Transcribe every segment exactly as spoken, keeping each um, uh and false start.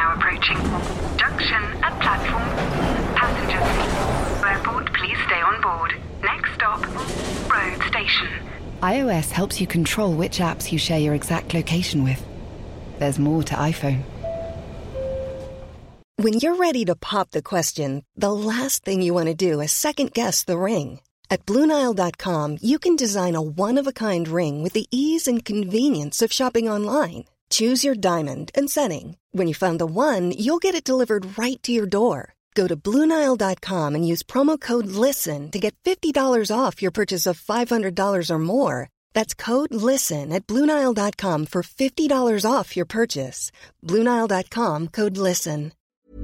now approaching. Junction at platform. Passengers. Airport, please stay on board. Next stop, road station. iOS helps you control which apps you share your exact location with. There's more to iPhone. When you're ready to pop the question, the last thing you want to do is second-guess the ring. At Blue Nile dot com, you can design a one-of-a-kind ring with the ease and convenience of shopping online. Choose your diamond and setting. When you find the one, you'll get it delivered right to your door. Go to Blue Nile dot com and use promo code LISTEN to get fifty dollars off your purchase of five hundred dollars or more. That's code LISTEN at Blue Nile dot com for fifty dollars off your purchase. Blue Nile dot com, code LISTEN.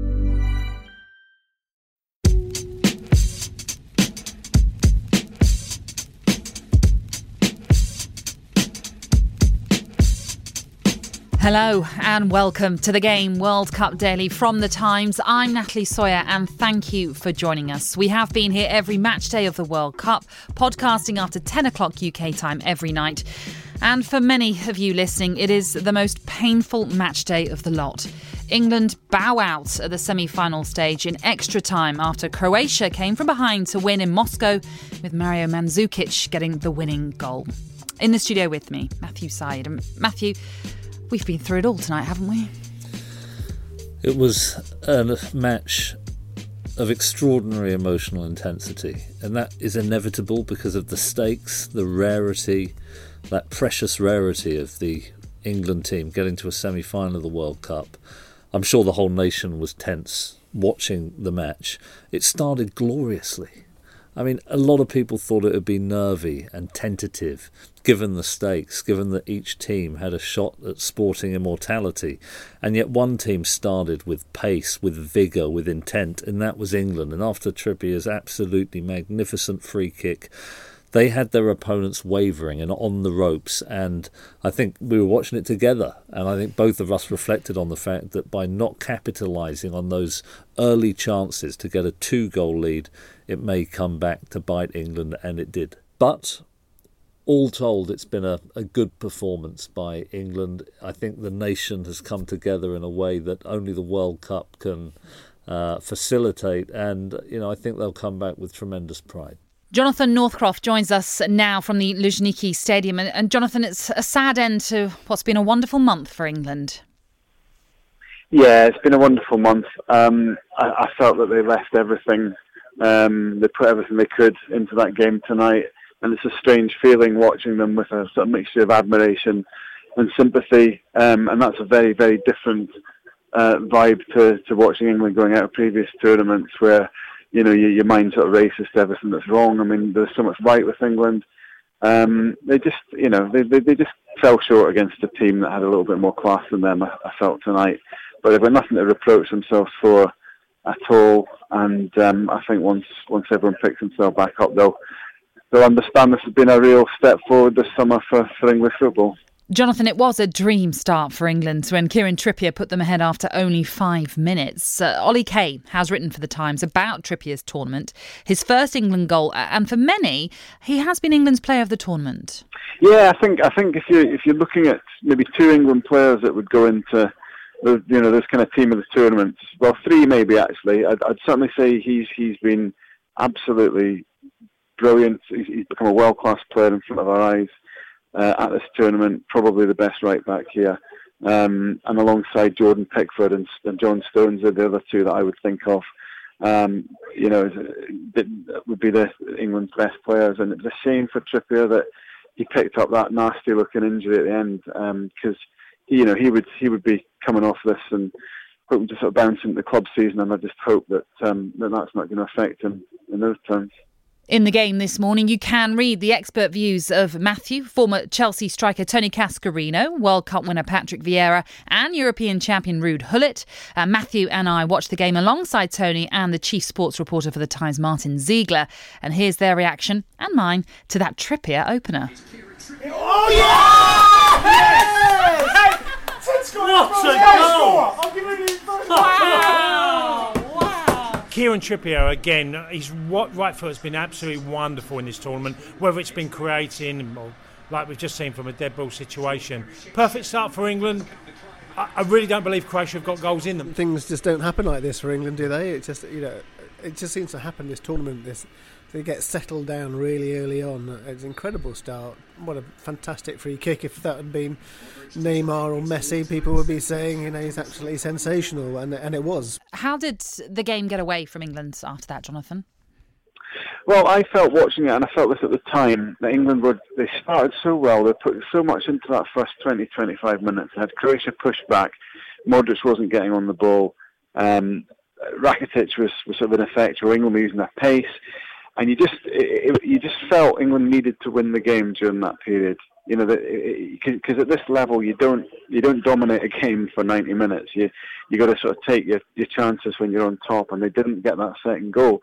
Hello and welcome to the Game World Cup Daily from The Times. I'm Natalie Sawyer and thank you for joining us. We have been here every match day of the World Cup, podcasting after ten o'clock U K time every night. And for many of you listening, it is the most painful match day of the lot. England bow out at the semi-final stage in extra time after Croatia came from behind to win in Moscow, with Mario Mandzukic getting the winning goal. In the studio with me, Matthew Syed. And Matthew, we've been through it all tonight, haven't we? It was a match of extraordinary emotional intensity, and that is inevitable because of the stakes, the rarity, that precious rarity of the England team getting to a semi-final of the World Cup. I'm sure the whole nation was tense watching the match. It started gloriously. I mean, a lot of people thought it would be nervy and tentative, given the stakes, given that each team had a shot at sporting immortality. And yet one team started with pace, with vigour, with intent, and that was England. And after Trippier's absolutely magnificent free kick, they had their opponents wavering and on the ropes. And I think we were watching it together. And I think both of us reflected on the fact that by not capitalising on those early chances to get a two-goal lead, it may come back to bite England, and it did. But all told, it's been a, a good performance by England. I think the nation has come together in a way that only the World Cup can uh, facilitate. And, you know, I think they'll come back with tremendous pride. Jonathan Northcroft joins us now from the Luzhniki Stadium. And, and Jonathan, it's a sad end to what's been a wonderful month for England. Yeah, it's been a wonderful month. Um, I, I felt that they left everything. Um, they put everything they could into that game tonight. And it's a strange feeling watching them with a sort of mixture of admiration and sympathy. Um, and that's a very, very different uh, vibe to, to watching England going out of previous tournaments where, you know, your, your mind sort of races to everything that's wrong. I mean, there's so much right with England. Um, they just, you know, they, they, they just fell short against a team that had a little bit more class than them, I, I felt tonight. But they've got nothing to reproach themselves for at all. And um, I think once once everyone picks themselves back up, they'll they'll understand this has been a real step forward this summer for, for English football. Jonathan, it was a dream start for England when Kieran Trippier put them ahead after only five minutes. Uh, Ollie Kay has written for The Times about Trippier's tournament, his first England goal, and for many, he has been England's player of the tournament. Yeah, I think I think if you if you're looking at maybe two England players that would go into the, you know, this kind of team of the tournaments, well, three maybe actually. I'd, I'd certainly say he's he's been absolutely brilliant. He's, he's become a world class player in front of our eyes. Uh, at this tournament, probably the best right back here, um, and alongside Jordan Pickford and, and John Stones are the other two that I would think of. Um, you know, that would be the England's best players, and it's a shame for Trippier that he picked up that nasty-looking injury at the end, because um, you know he would he would be coming off this and hoping to sort of bounce into the club season, and I just hope that um, that that's not going to affect him in those terms. In the game this morning, you can read the expert views of Matthew, former Chelsea striker Tony Cascarino, World Cup winner Patrick Vieira and European champion Ruud Gullit. Uh, Matthew and I watched the game alongside Tony and the chief sports reporter for The Times, Martin Ziegler. And here's their reaction, and mine, to that Trippier opener. Oh, yeah! Yes! Yes! Hey, what a goal! Wow! Kieran Trippier, again, his right foot has been absolutely wonderful in this tournament, whether it's been creating, or like we've just seen from a dead ball situation. Perfect start for England. I, I really don't believe Croatia have got goals in them. Things just don't happen like this for England, do they? It just, you know, it just seems to happen this tournament. This they get settled down really early on. It's an incredible start. What a fantastic free kick! If that had been Neymar or Messi, people would be saying, you know, he's absolutely sensational, and and it was. How did the game get away from England after that, Jonathan? Well, I felt watching it, and I felt this at the time, that England were, they started so well, they put so much into that first twenty, twenty-five minutes. They had Croatia pushed back, Modric wasn't getting on the ball, um, Rakitic was, was sort of ineffectual, England were using their pace, and you just it, it, you just felt England needed to win the game during that period. You know, because at this level, you don't you don't dominate a game for ninety minutes. You you got to sort of take your, your chances when you're on top, and they didn't get that second goal.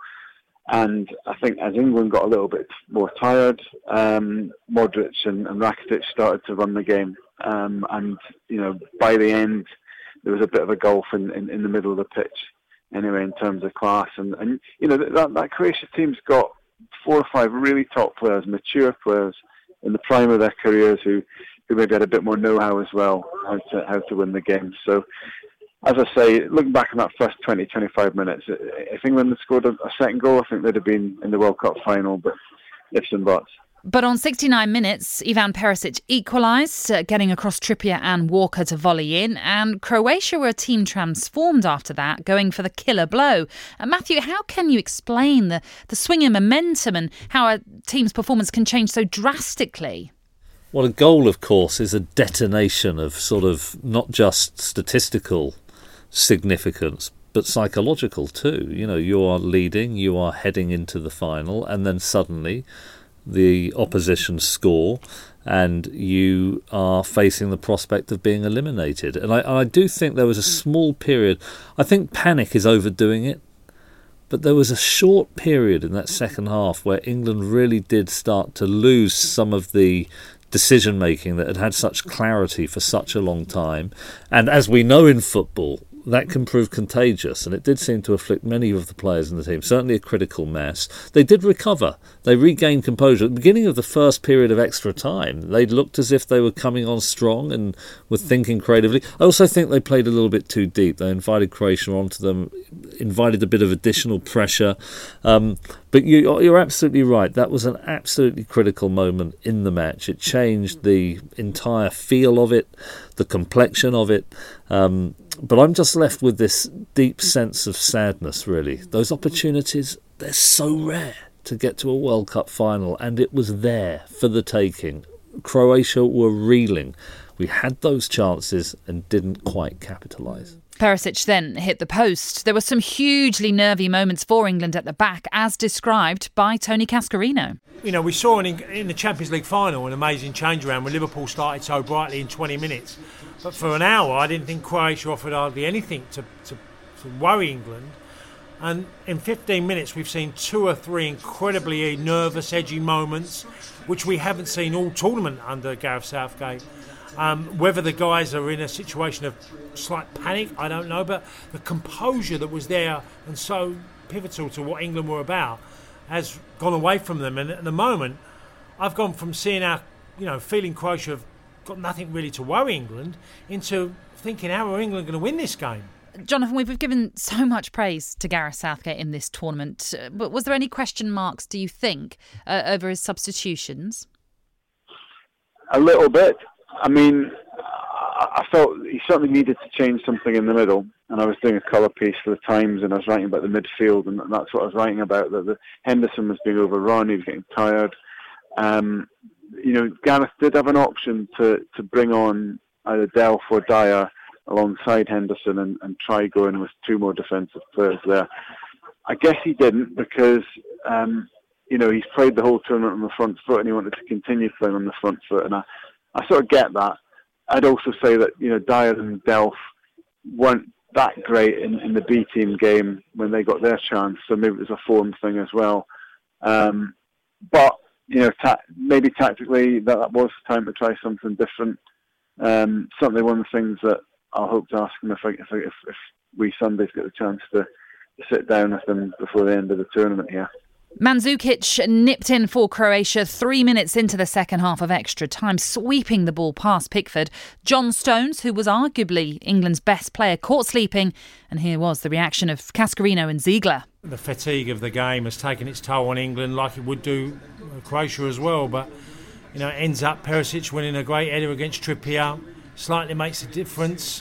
And I think as England got a little bit more tired, um, Modric and, and Rakitic started to run the game. Um, and, you know, by the end, there was a bit of a gulf in, in, in the middle of the pitch, anyway, in terms of class. And, and you know, that, that Croatia team's got four or five really top players, mature players in the prime of their careers who, who maybe had a bit more know-how as well, how to, how to win the game. So, as I say, looking back on that first twenty, twenty-five minutes, if England had scored a, a second goal, I think they'd have been in the World Cup final, but ifs and buts. But on sixty-nine minutes, Ivan Perisic equalised, uh, getting across Trippier and Walker to volley in, and Croatia were a team transformed after that, going for the killer blow. And Matthew, how can you explain the, the swing in momentum and how a team's performance can change so drastically? Well, a goal, of course, is a detonation of sort of not just statistical significance, but psychological too. You know, you are leading, you are heading into the final, and then suddenly the opposition score and you are facing the prospect of being eliminated. And I, I do think there was a small period, I think panic is overdoing it, but there was a short period in that second half where England really did start to lose some of the decision making that had had such clarity for such a long time. And as we know in football, that can prove contagious, and it did seem to afflict many of the players in the team, certainly a critical mass. They did recover. They regained composure. At the beginning of the first period of extra time, they looked as if they were coming on strong and were thinking creatively. I also think they played a little bit too deep. They invited Croatia onto them, invited a bit of additional pressure. Um, but you, you're absolutely right. That was an absolutely critical moment in the match. It changed the entire feel of it, the complexion of it. Um, but I'm just left with this deep sense of sadness, really. Those opportunities, they're so rare to get to a World Cup final, and it was there for the taking. Croatia were reeling. We had those chances and didn't quite capitalise. Perisic then hit the post. There were some hugely nervy moments for England at the back, as described by Tony Cascarino. You know, we saw in, in the Champions League final an amazing change around when Liverpool started so brightly in twenty minutes. But for an hour, I didn't think Croatia offered hardly anything to, to, to worry England. And in fifteen minutes, we've seen two or three incredibly nervous, edgy moments, which we haven't seen all tournament under Gareth Southgate. Um, whether the guys are in a situation of slight panic, I don't know, but the composure that was there and so pivotal to what England were about has gone away from them. And at the moment, I've gone from seeing our, you know, feeling Croatia have got nothing really to worry England into thinking, how are England going to win this game? Jonathan, we've given so much praise to Gareth Southgate in this tournament, but was there any question marks, do you think, uh, over his substitutions? A little bit. I mean, I felt he certainly needed to change something in the middle. And I was doing a colour piece for the Times, and I was writing about the midfield, and that's what I was writing about. That the Henderson was being overrun, he was getting tired. Um, you know, Gareth did have an option to, to bring on either Delph or Dyer alongside Henderson and, and try going with two more defensive players there. I guess he didn't because, um, you know, he's played the whole tournament on the front foot and he wanted to continue playing on the front foot. And I, I sort of get that. I'd also say that, you know, Dyer and Delph weren't that great in, in the B team game when they got their chance, so maybe it was a form thing as well. Um, but, you know, ta- maybe tactically that, that was time to try something different. Um, certainly one of the things that I'll hope to ask him if, I, if, I, if, if we Sundays get the chance to, to sit down with them before the end of the tournament here. Mandzukic nipped in for Croatia three minutes into the second half of extra time, sweeping the ball past Pickford. John Stones, who was arguably England's best player, caught sleeping, and here was the reaction of Cascarino and Ziegler. The fatigue of the game has taken its toll on England, like it would do Croatia as well, but you know, it ends up Perisic winning a great header against Trippier, slightly makes a difference.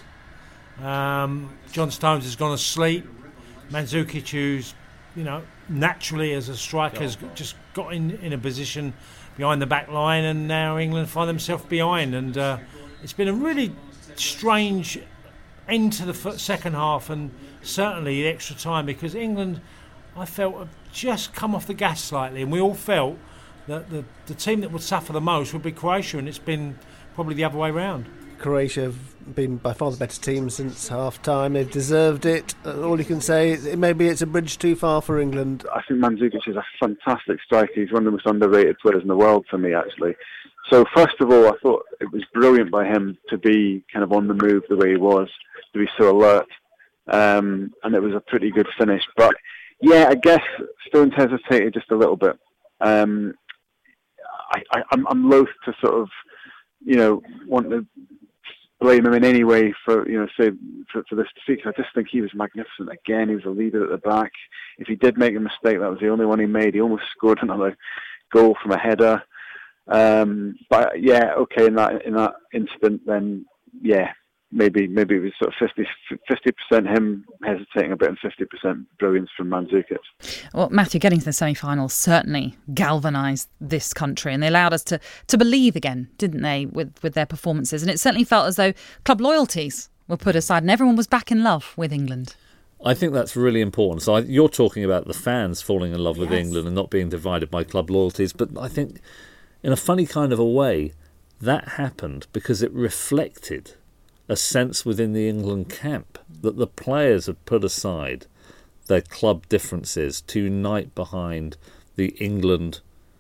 Um, John Stones has gone asleep. Mandzukic, who's you know, naturally as a striker, has just got in, in a position behind the back line, and now England find themselves behind. And uh, it's been a really strange end to the f- second half, and certainly the extra time, because England, I felt, have just come off the gas slightly, and we all felt that the, the team that would suffer the most would be Croatia, and it's been probably the other way round. Croatia have been by far the better team since half-time. They've deserved it. All you can say is maybe it's a bridge too far for England. I think Mandzukic is a fantastic striker. He's one of the most underrated players in the world for me, actually. So first of all, I thought it was brilliant by him to be kind of on the move the way he was, to be so alert. Um, and it was a pretty good finish. But yeah, I guess Stones hesitated just a little bit. Um, I, I, I'm, I'm loath to sort of, you know, want to blame him in any way for, you know, say for, for this defeat. I just think he was magnificent again. He was a leader at the back. If he did make a mistake, that was the only one he made. He almost scored another goal from a header. Um, but yeah, okay, in that in that instant, then yeah, maybe maybe it was sort of fifty percent him hesitating a bit and fifty percent brilliance from Mandzukic. Well, Matthew, getting to the semi-finals certainly galvanised this country, and they allowed us to, to believe again, didn't they, with, with their performances. And it certainly felt as though club loyalties were put aside and everyone was back in love with England. I think that's really important. So I, you're talking about the fans falling in love with Yes. England and not being divided by club loyalties, but I think in a funny kind of a way, that happened because it reflected a sense within the England camp that the players had put aside their club differences to unite behind the England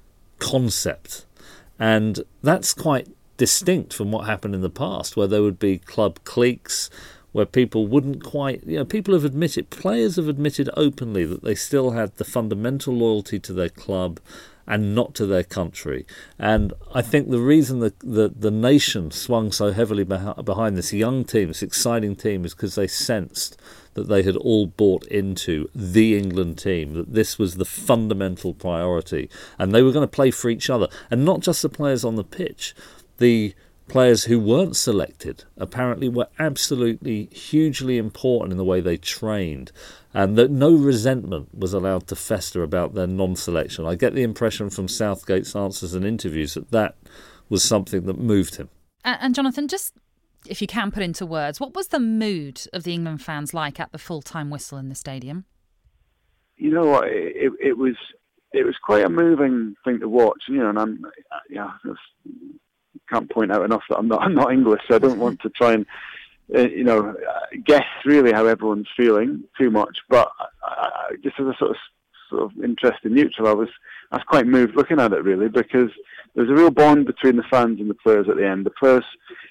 concept. And that's quite distinct from what happened in the past, where there would be club cliques, where people wouldn't quite, you know, people have admitted, players have admitted openly that they still had the fundamental loyalty to their club and not to their country. And I think the reason that the, the nation swung so heavily beh- behind this young team, this exciting team, is because they sensed that they had all bought into the England team, that this was the fundamental priority, and they were going to play for each other. And not just the players on the pitch, the players who weren't selected apparently were absolutely hugely important in the way they trained, and that no resentment was allowed to fester about their non-selection. I get the impression from Southgate's answers and interviews that that was something that moved him. And, and Jonathan, just if you can put into words, what was the mood of the England fans like at the full-time whistle in the stadium? You know what, it, it was it was quite a moving thing to watch, you know, and I'm, yeah, can't point out enough that I'm not I'm not English, so I don't want to try and uh, you know guess really how everyone's feeling too much. But I, I, just as a sort of sort of interested neutral, I was I was quite moved looking at it really, because there's a real bond between the fans and the players at the end. The players,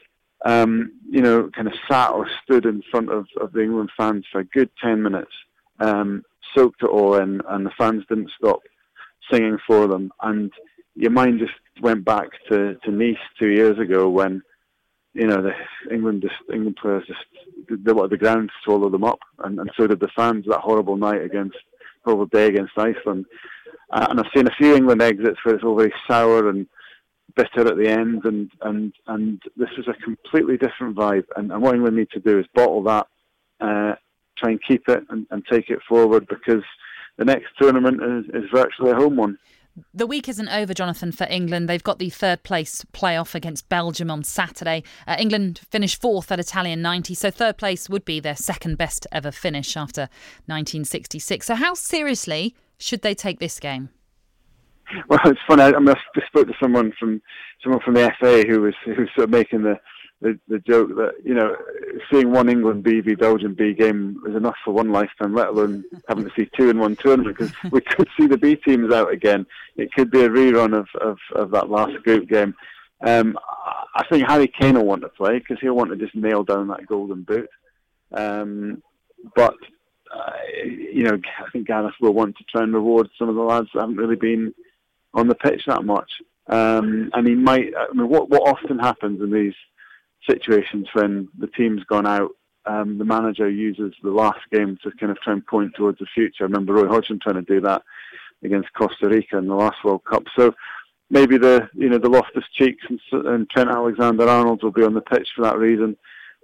um, you know, kind of sat or stood in front of, of the England fans for a good ten minutes, um, soaked it all in, and the fans didn't stop singing for them. And your mind just went back to, to Nice two years ago when, you know, the England just, England players just they wanted the ground to swallow them up, and, and so did the fans that horrible night against horrible day against Iceland. Uh, and I've seen a few England exits where it's all very sour and bitter at the end, and and, and this is a completely different vibe. And, and what England need to do is bottle that, uh, try and keep it and, and take it forward, because the next tournament is, is virtually a home one. The week isn't over, Jonathan, for England. They've got the third place playoff against Belgium on Saturday. Uh, England finished fourth at Italian ninety, so third place would be their second best ever finish after nineteen sixty-six. So how seriously should they take this game? Well, it's funny. I, I, mean, I just spoke to someone from someone from the F A who was who was sort of making the, the, the joke that, you know, seeing one England B v Belgium B game was enough for one lifetime, let alone having to see two in one tournament, because we could see the B teams out again. It could be a rerun of, of, of that last group game. Um, I think Harry Kane will want to play because he'll want to just nail down that golden boot. Um, but uh, you know, I think Gareth will want to try and reward some of the lads that haven't really been on the pitch that much. Um, and he might, I mean, what, what often happens in these situations when the team's gone out, um, the manager uses the last game to kind of try and point towards the future. I remember Roy Hodgson trying to do that against Costa Rica in the last World Cup. So maybe the, you know, the Loftus-Cheeks and, and Trent Alexander-Arnold will be on the pitch for that reason.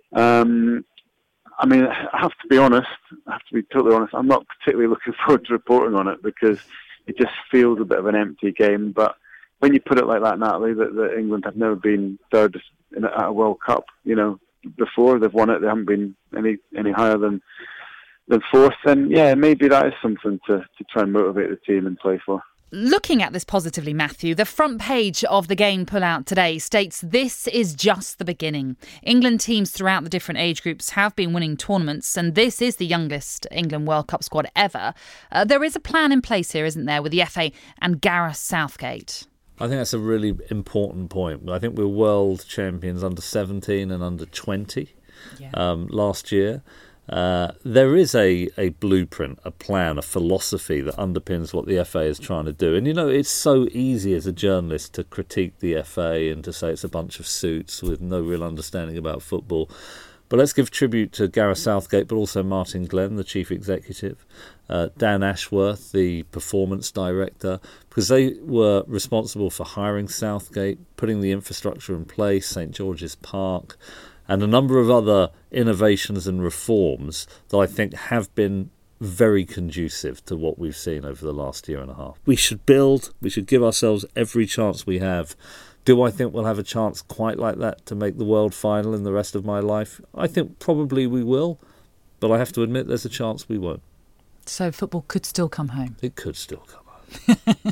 Um, I mean, I have to be honest, I have to be totally honest, I'm not particularly looking forward to reporting on it because it just feels a bit of an empty game. But when you put it like that, Natalie, that, that England have never been third in a, at a World Cup, you know, before they've won it, they haven't been any any higher than than fourth, then yeah, maybe that is something to, to try and motivate the team and play for. Looking at this positively, Matthew, the front page of the game pull-out today states this is just the beginning. England teams throughout the different age groups have been winning tournaments, and this is the youngest England World Cup squad ever. Uh, there is a plan in place here, isn't there, with the F A and Gareth Southgate? I think that's a really important point. I think we're world champions under seventeen and under twenty yeah. um, last year. Uh, there is a, a blueprint, a plan, a philosophy that underpins what the F A is trying to do. And, you know, it's so easy as a journalist to critique the F A and to say it's a bunch of suits with no real understanding about football. But let's give tribute to Gareth Southgate, but also Martin Glenn, the chief executive, uh, Dan Ashworth, the performance director, because they were responsible for hiring Southgate, putting the infrastructure in place, St George's Park, and a number of other innovations and reforms that I think have been very conducive to what we've seen over the last year and a half. We should build, we should give ourselves every chance we have. Do I think we'll have a chance quite like that to make the world final in the rest of my life? I think probably we will, but I have to admit there's a chance we won't. So football could still come home? It could still come home.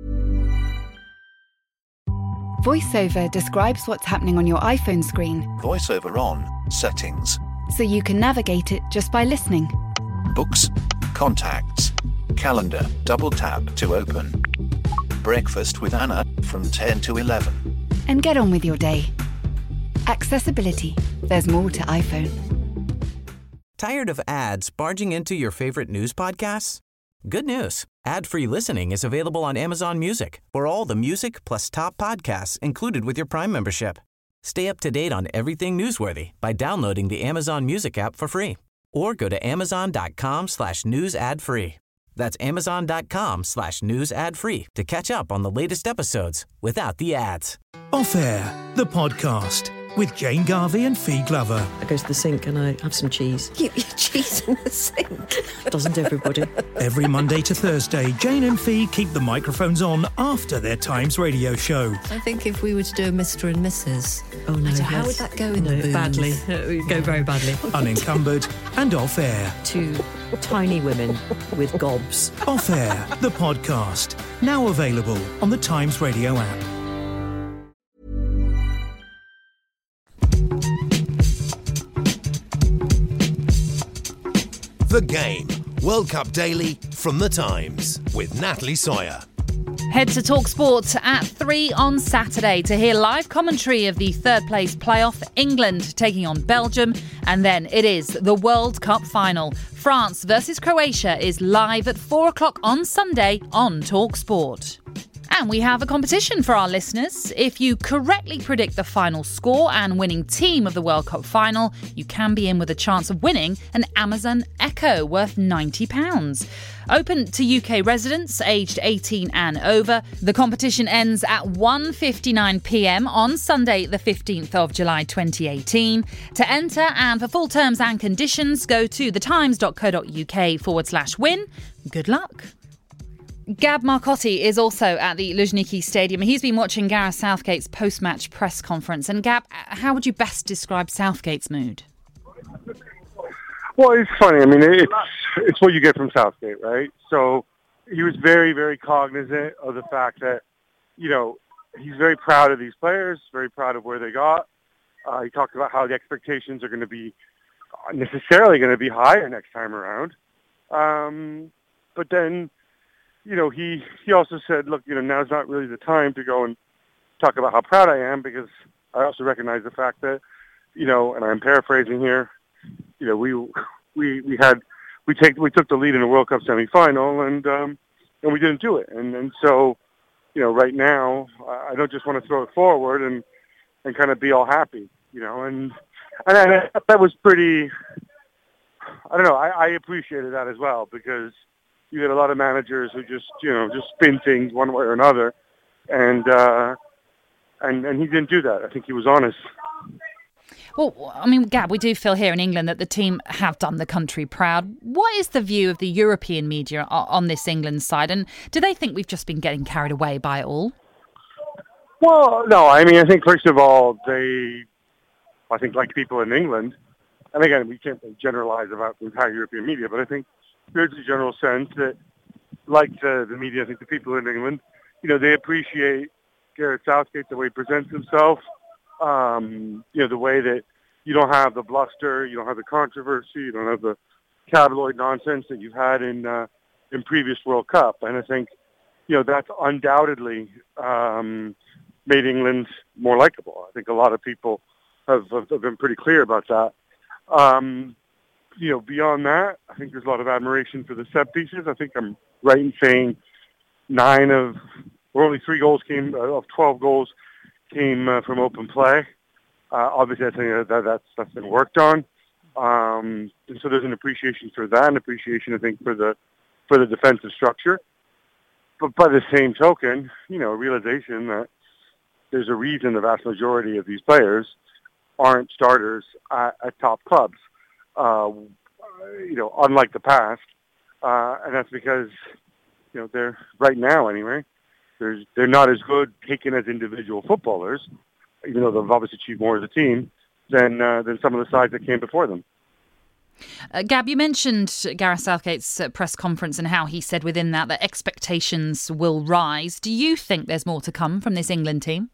VoiceOver describes what's happening on your iPhone screen. VoiceOver on, settings. So you can navigate it just by listening. Books, contacts, calendar, double tap to open. Breakfast with Anna from ten to eleven. And get on with your day. Accessibility. There's more to iPhone. Tired of ads barging into your favorite news podcasts? Good news. Ad-free listening is available on Amazon Music for all the music plus top podcasts included with your Prime membership. Stay up to date on everything newsworthy by downloading the Amazon Music app for free or go to amazon.com slash news ad free. That's amazon.com slash news ad free to catch up on the latest episodes without the ads. Off Air, the podcast with Jane Garvey and Fee Glover. I go to the sink and I have some cheese. You eat cheese in the sink? Doesn't everybody? Every Monday to Thursday, Jane and Fee keep the microphones on after their Times radio show. I think if we were to do a Mister and Missus Oh no, so how would that go in no, the booze? Badly. It would go very badly. Unencumbered and Off Air. Two tiny women with gobs. Off Air, the podcast. Now available on the Times radio app. The Game, World Cup Daily from The Times with Natalie Sawyer. Head to TalkSport at three on Saturday to hear live commentary of the third place playoff, England taking on Belgium. And then it is the World Cup final. France versus Croatia is live at four o'clock on Sunday on TalkSport. And we have a competition for our listeners. If you correctly predict the final score and winning team of the World Cup final, you can be in with a chance of winning an Amazon Echo worth ninety pounds. Open to U K residents aged eighteen and over. The competition ends at one fifty-nine p.m. on Sunday, the fifteenth of July twenty eighteen. To enter and for full terms and conditions, go to thetimes.co.uk forward slash win. Good luck. Gab Marcotti is also at the Luzhniki Stadium. He's been watching Gareth Southgate's post-match press conference. And Gab, how would you best describe Southgate's mood? Well, it's funny. I mean, it's it's what you get from Southgate, right? So he was very, very cognizant of the fact that, you know, he's very proud of these players, very proud of where they got. Uh, he talked about how the expectations are going to be necessarily going to be higher next time around. Um, but then, you know, he, he also said, look, you know, now's not really the time to go and talk about how proud I am, because I also recognize the fact that, you know, and I'm paraphrasing here, you know, we we we had we take we took the lead in a World Cup semifinal, and um, and we didn't do it. And and so, you know, right now, I don't just want to throw it forward and and kind of be all happy, you know. And and I, that was pretty. I don't know. I, I appreciated that as well, because you get a lot of managers who just, you know, just spin things one way or another, and uh, and and he didn't do that. I think he was honest. Well, I mean, Gab, we do feel here in England that the team have done the country proud. What is the view of the European media on this England side, and do they think we've just been getting carried away by it all? Well, no. I mean, I think first of all, they, I think like people in England. And again, we can't generalize about the entire European media, but I think there's a general sense that, like the, the media, I think the people in England, you know, they appreciate Gareth Southgate, the way he presents himself, um, you know, the way that you don't have the bluster, you don't have the controversy, you don't have the tabloid nonsense that you've had in uh, in previous World Cup. And I think, you know, that's undoubtedly um, made England more likable. I think a lot of people have, have been pretty clear about that. Um, you know, beyond that, I think there's a lot of admiration for the set pieces. I think I'm right in saying nine of, or only three goals came, uh, of twelve goals came uh, from open play. Uh, obviously, I think that that's, that's been worked on. Um, and so there's an appreciation for that, an appreciation, I think, for the, for the defensive structure. But by the same token, you know, a realization that there's a reason the vast majority of these players aren't starters at, at top clubs, uh, you know, unlike the past. Uh, and that's because, you know, they're, right now anyway, there's, they're not as good taken as individual footballers, even though they've obviously achieved more as a team, than, uh, than some of the sides that came before them. Uh, Gab, you mentioned Gareth Southgate's uh, press conference and how he said within that that expectations will rise. Do you think there's more to come from this England team?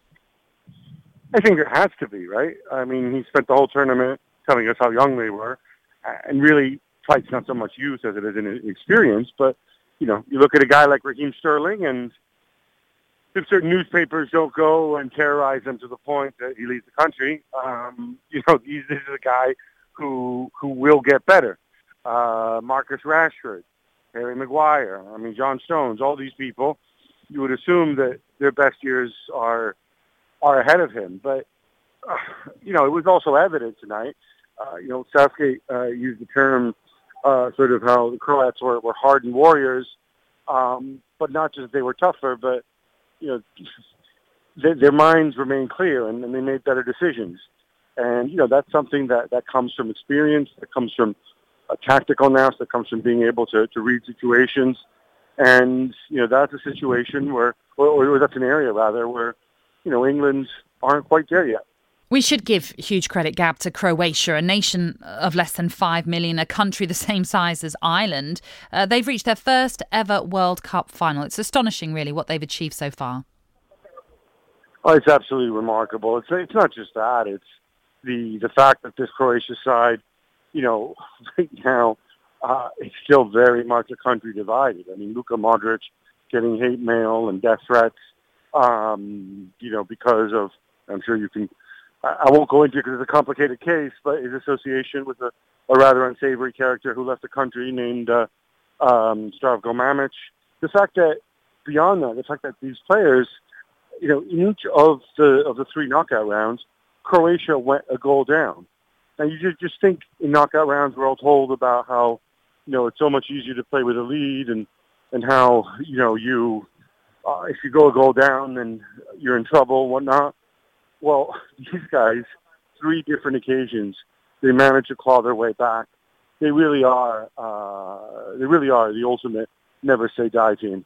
I think there has to be, right? I mean, he spent the whole tournament telling us how young they were, and really fight's not so much youth as it is in experience. But, you know, you look at a guy like Raheem Sterling, and if certain newspapers don't go and terrorize him to the point that he leaves the country, um, you know, he's, this is a guy who who will get better. Uh, Marcus Rashford, Harry Maguire, I mean, John Stones, all these people, you would assume that their best years are are ahead of him. But, uh, you know, it was also evident tonight. Uh, you know, Southgate uh, used the term uh, sort of how the Croats were, were hardened warriors, um, but not just they were tougher, but, you know, their, their minds remained clear and, and they made better decisions. And, you know, that's something that, that comes from experience, that comes from a tactical nous, that comes from being able to, to read situations. And, you know, that's a situation where, or, or that's an area, rather, where, you know, England aren't quite there yet. We should give huge credit, Gab, to Croatia, a nation of less than five million, a country the same size as Ireland. Uh, they've reached their first ever World Cup final. It's astonishing, really, what they've achieved so far. Oh, it's absolutely remarkable. It's it's not just that. It's the the fact that this Croatia side, you know, right now, uh, it's still very much a country divided. I mean, Luka Modric getting hate mail and death threats, um, you know, because of, I'm sure you can, I won't go into it because it's a complicated case, but his association with a, a rather unsavory character who left the country named uh, um, Zdravko Mamic. The fact that, beyond that, the fact that these players, you know, in each of the of the three knockout rounds, Croatia went a goal down. And you just, just think in knockout rounds, we're all told about how, you know, it's so much easier to play with a lead and, and how, you know, you, uh, if you go a goal down, then you're in trouble and whatnot. Well, these guys, three different occasions, they managed to claw their way back. They really are, uh, they really are the ultimate never say die team.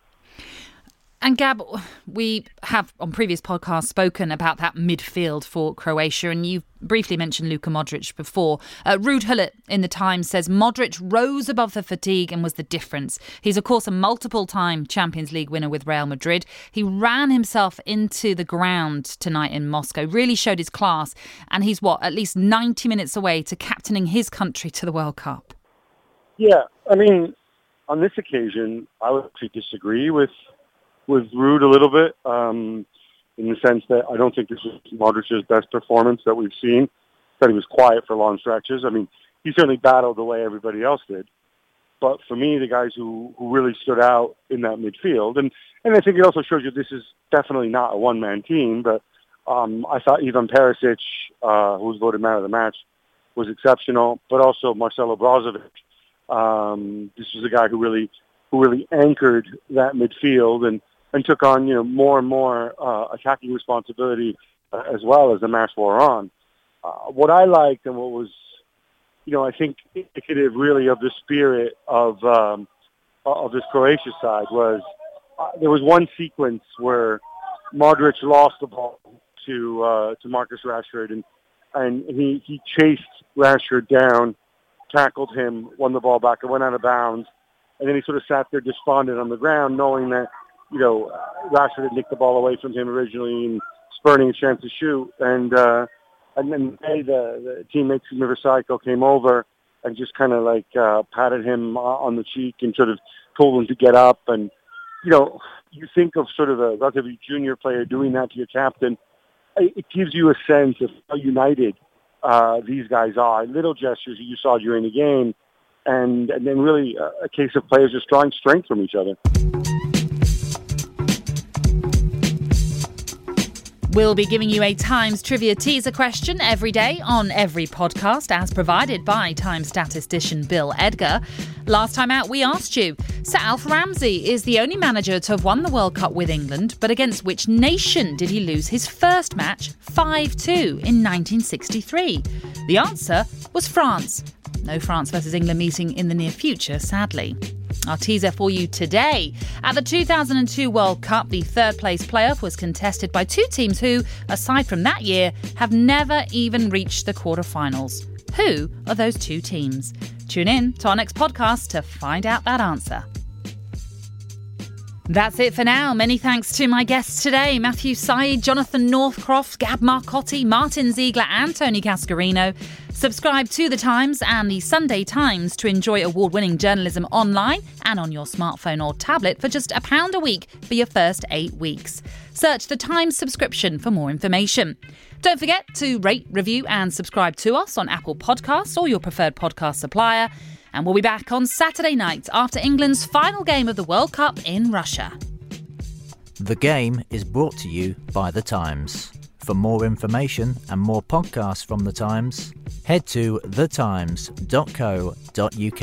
And Gab, we have on previous podcasts spoken about that midfield for Croatia, and you've briefly mentioned Luka Modric before. Uh, Ruud Gullit in The Times says Modric rose above the fatigue and was the difference. He's, of course, a multiple-time Champions League winner with Real Madrid. He ran himself into the ground tonight in Moscow, really showed his class, and he's, what, at least ninety minutes away to captaining his country to the World Cup. Yeah, I mean, on this occasion, I would actually disagree with with Ruud a little bit, um, in the sense that I don't think this was Modric's best performance that we've seen. That he was quiet for long stretches. I mean, he certainly battled the way everybody else did. But for me, the guys who, who really stood out in that midfield, and, and I think it also shows you this is definitely not a one-man team, but um, I thought Ivan Perisic, uh, who was voted man of the match, was exceptional, but also Marcelo Brozovic. Um, this was a guy who really who really anchored that midfield and, and took on, you know, more and more uh, attacking responsibility uh, as well as the match wore on. Uh, what I liked and what was, you know, I think indicative really of the spirit of um, of this Croatia side was uh, there was one sequence where Modric lost the ball to uh, to Marcus Rashford, and and he, he chased Rashford down, tackled him, won the ball back, and went out of bounds. And then he sort of sat there despondent on the ground, knowing that, you know, Rashford had nicked the ball away from him originally and spurning a chance to shoot. And uh, and then hey, the, the teammates from Rivercycle came over and just kind of like uh, patted him on the cheek and sort of told him to get up. And, you know, you think of sort of a relatively junior player doing that to your captain, it gives you a sense of how united uh, these guys are. Little gestures that you saw during the game, and, and then really a, a case of players just drawing strength from each other. We'll be giving you a Times trivia teaser question every day on every podcast, as provided by Times statistician Bill Edgar. Last time out, we asked you, Sir Alf Ramsey is the only manager to have won the World Cup with England, but against which nation did he lose his first match five two in nineteen sixty-three? The answer was France. No France versus England meeting in the near future, sadly. Our teaser for you today. At the two thousand two World Cup, the third place playoff was contested by two teams who, aside from that year, have never even reached the quarterfinals. Who are those two teams? Tune in to our next podcast to find out that answer. That's it for now. Many thanks to my guests today, Matthew Syed, Jonathan Northcroft, Gab Marcotti, Martin Ziegler and Tony Cascarino. Subscribe to The Times and The Sunday Times to enjoy award-winning journalism online and on your smartphone or tablet for just a pound a week for your first eight weeks. Search The Times subscription for more information. Don't forget to rate, review and subscribe to us on Apple Podcasts or your preferred podcast supplier. And we'll be back on Saturday night after England's final game of the World Cup in Russia. The Game is brought to you by The Times. For more information and more podcasts from The Times, head to the times dot co dot uk.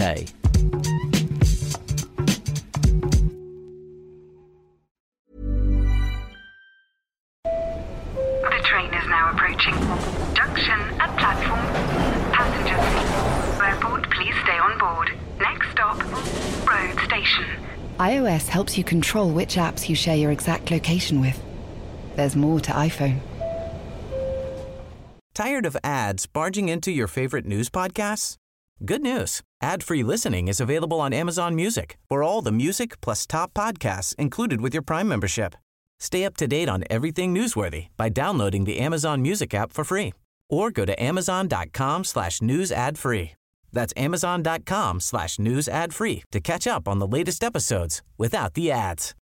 The train is now approaching. Junction at platform. Passengers, airport, please stay on board. Next stop, road station. iOS helps you control which apps you share your exact location with. There's more to iPhone. Tired of ads barging into your favorite news podcasts? Good news. Ad-free listening is available on Amazon Music for all the music plus top podcasts included with your Prime membership. Stay up to date on everything newsworthy by downloading the Amazon Music app for free or go to amazon.com slash news ad free. That's amazon.com slash news ad free to catch up on the latest episodes without the ads.